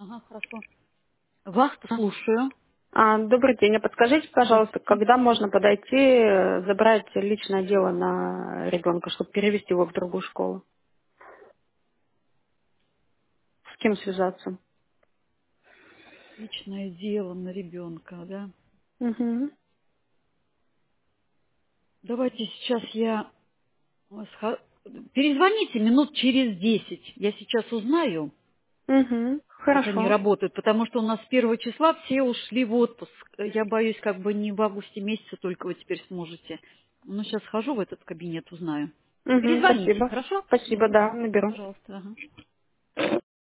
Ага, хорошо. Вас слушаю. Добрый день. А подскажите, пожалуйста, Здравствуйте. когда можно подойти, забрать личное дело на ребенка, чтобы перевести его в другую школу? С кем связаться? Личное дело на ребенка, да? Угу. Давайте сейчас я перезвоните минут через 10. Я сейчас узнаю, Угу. как они Хорошо. работают, потому что у нас с 1 числа все ушли в отпуск. Я боюсь, как бы не в августе месяце только вы теперь сможете. Ну, сейчас схожу в этот кабинет, узнаю. Угу. Перезвоните, Спасибо. хорошо? Спасибо, Мгм. да, наберу. Пожалуйста. Ага.